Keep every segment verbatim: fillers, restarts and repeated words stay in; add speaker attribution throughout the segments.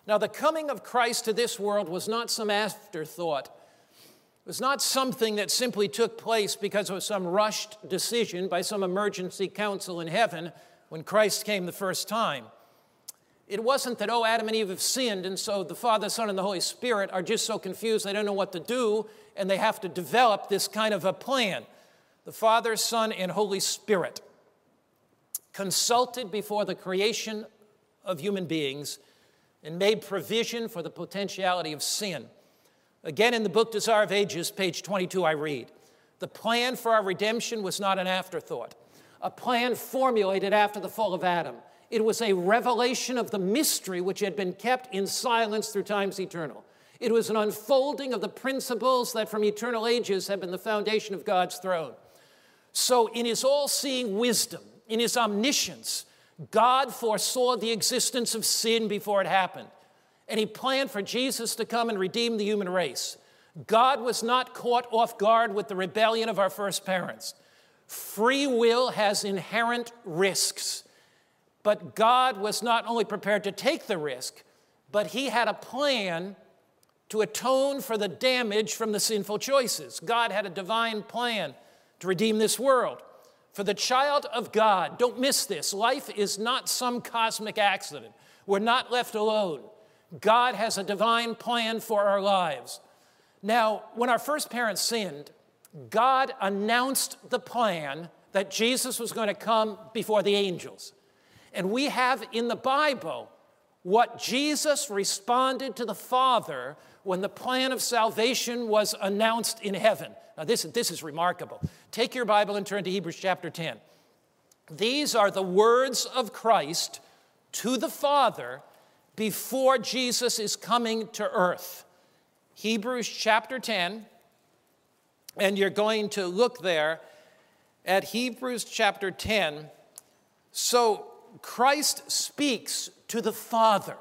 Speaker 1: Now, the coming of Christ to this world was not some afterthought. It was not something that simply took place because of some rushed decision by some emergency council in heaven when Christ came the first time. It wasn't that, oh, Adam and Eve have sinned, and so the Father, Son, and the Holy Spirit are just so confused they don't know what to do, and they have to develop this kind of a plan. The Father, Son, and Holy Spirit consulted before the creation of human beings and made provision for the potentiality of sin. Again, in the book Desire of Ages, page twenty-two, I read, the plan for our redemption was not an afterthought, a plan formulated after the fall of Adam. It was a revelation of the mystery which had been kept in silence through times eternal. It was an unfolding of the principles that from eternal ages have been the foundation of God's throne. So in his all-seeing wisdom, in his omniscience, God foresaw the existence of sin before it happened. And he planned for Jesus to come and redeem the human race. God was not caught off guard with the rebellion of our first parents. Free will has inherent risks. But God was not only prepared to take the risk, but he had a plan to atone for the damage from the sinful choices. God had a divine plan to redeem this world. For the child of God, don't miss this, life is not some cosmic accident. We're not left alone. God has a divine plan for our lives. Now, when our first parents sinned, God announced the plan that Jesus was going to come before the angels. And we have in the Bible what Jesus responded to the Father when the plan of salvation was announced in heaven. Now, this, this is remarkable. Take your Bible and turn to Hebrews chapter ten. These are the words of Christ to the Father before Jesus is coming to earth. Hebrews chapter ten, and you're going to look there at Hebrews chapter ten. So Christ speaks to the Father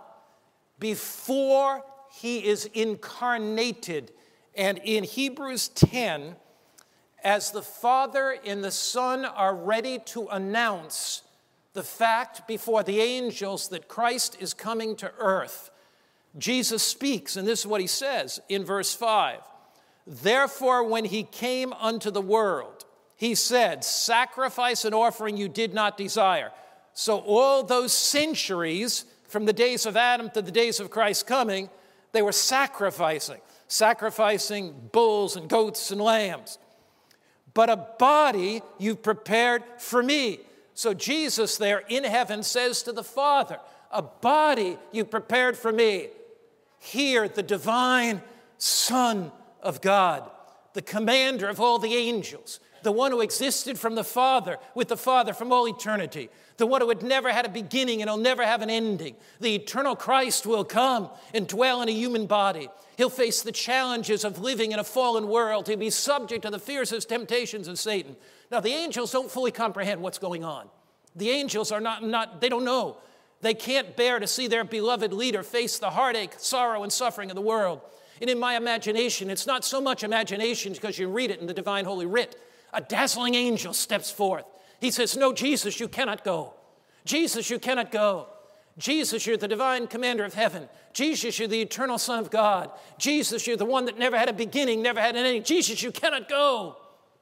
Speaker 1: before he is incarnated. And in Hebrews ten, as the Father and the Son are ready to announce the fact before the angels that Christ is coming to earth, Jesus speaks, and this is what he says in verse five. Therefore, when he came unto the world, he said, sacrifice and offering you did not desire. So all those centuries from the days of Adam to the days of Christ's coming, they were sacrificing, sacrificing bulls and goats and lambs. But a body you've prepared for me. So Jesus there in heaven says to the Father, a body you've prepared for me. Here, the divine Son of God, the commander of all the angels, the one who existed from the Father, with the Father from all eternity, the one who had never had a beginning and will never have an ending. The eternal Christ will come and dwell in a human body. He'll face the challenges of living in a fallen world. He'll be subject to the fiercest temptations of Satan. Now, the angels don't fully comprehend what's going on. The angels are not, not they don't know. They can't bear to see their beloved leader face the heartache, sorrow, and suffering of the world. And in my imagination, it's not so much imagination because you read it in the divine holy writ. A dazzling angel steps forth. He says, no, Jesus, you cannot go. Jesus, you cannot go. Jesus, you're the divine commander of heaven. Jesus, you're the eternal Son of God. Jesus, you're the one that never had a beginning, never had an ending. Jesus, you cannot go.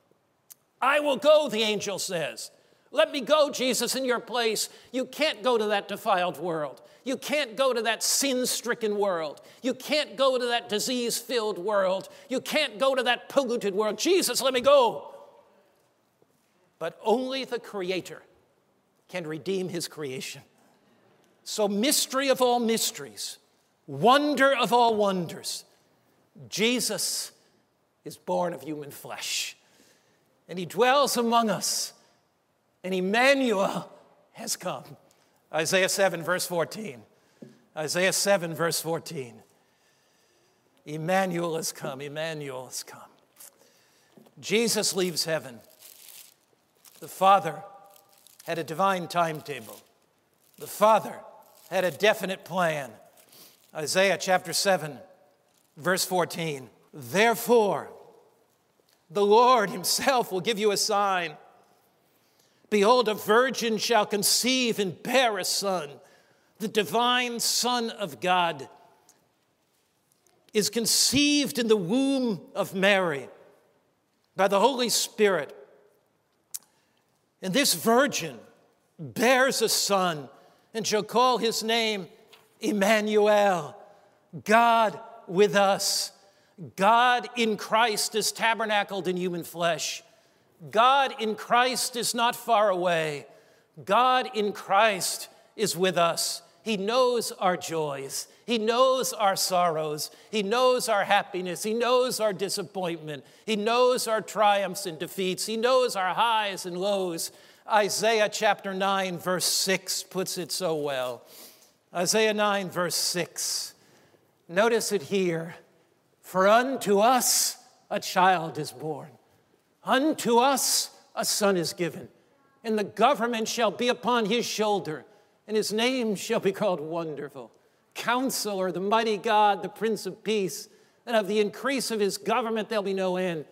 Speaker 1: I will go, the angel says. Let me go, Jesus, in your place. You can't go to that defiled world. You can't go to that sin-stricken world. You can't go to that disease-filled world. You can't go to that polluted world. Jesus, let me go. But only the Creator can redeem his creation. So mystery of all mysteries, wonder of all wonders, Jesus is born of human flesh. And he dwells among us. And Emmanuel has come. Isaiah seven, verse fourteen. Isaiah seven, verse fourteen. Emmanuel has come. Emmanuel has come. Jesus leaves heaven. The Father had a divine timetable. The Father had a definite plan. Isaiah chapter seven, verse fourteen. Therefore, the Lord himself will give you a sign. Behold, a virgin shall conceive and bear a son. the divine Son of God, is conceived in the womb of Mary by the Holy Spirit. And this virgin bears a son and shall call his name Emmanuel, God with us. God in Christ is tabernacled in human flesh. God in Christ is not far away. God in Christ is with us. He knows our joys. He knows our sorrows. He knows our happiness. He knows our disappointment. He knows our triumphs and defeats. He knows our highs and lows. Isaiah chapter nine, verse six puts it so well. Isaiah nine, verse six. Notice it here. For unto us a child is born. Unto us a son is given. And the government shall be upon his shoulder. And his name shall be called Wonderful, Counselor, the Mighty God, the Prince of Peace. And of the increase of his government there'll be no end.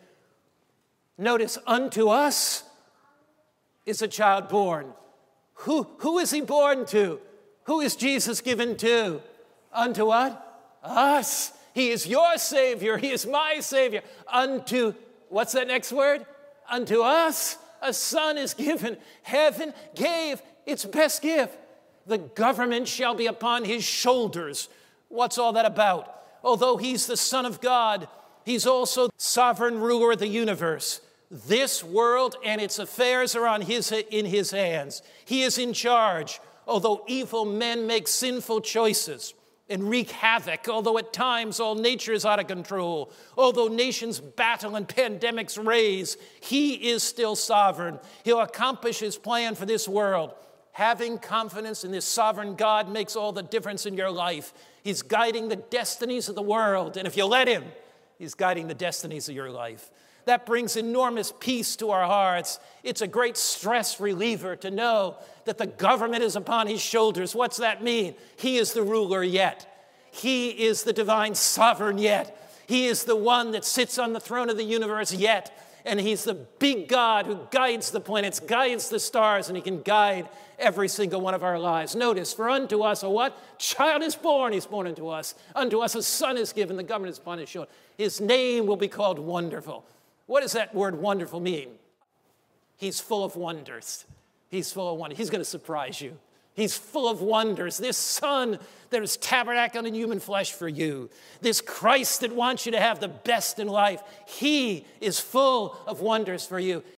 Speaker 1: Notice, unto us is a child born. Who, who is he born to? Who is Jesus given to? Unto what? Us. He is your Savior. He is my Savior. Unto, what's that next word? Unto us a son is given. Heaven gave its best gift. The government shall be upon his shoulders. What's all that about? Although he's the Son of God, he's also sovereign ruler of the universe. This world and its affairs are on his, in his hands. He is in charge, although evil men make sinful choices and wreak havoc, although at times all nature is out of control, although nations battle and pandemics raise, he is still sovereign. He'll accomplish his plan for this world. Having confidence in this sovereign God makes all the difference in your life. He's guiding the destinies of the world, and if you let him, he's guiding the destinies of your life. That brings enormous peace to our hearts. It's a great stress reliever to know that the government is upon his shoulders. What's that mean? He is the ruler yet. He is the divine sovereign yet. He is the one that sits on the throne of the universe yet. And he's the big God who guides the planets, guides the stars, and he can guide every single one of our lives. Notice, for unto us a what? Child is born. He's born unto us. Unto us a son is given. The government is upon his shoulder. His name will be called Wonderful. What does that word wonderful mean? He's full of wonders. He's full of wonders. He's going to surprise you. He's full of wonders. This Son that is tabernacled in human flesh for you. This Christ that wants you to have the best in life. He is full of wonders for you.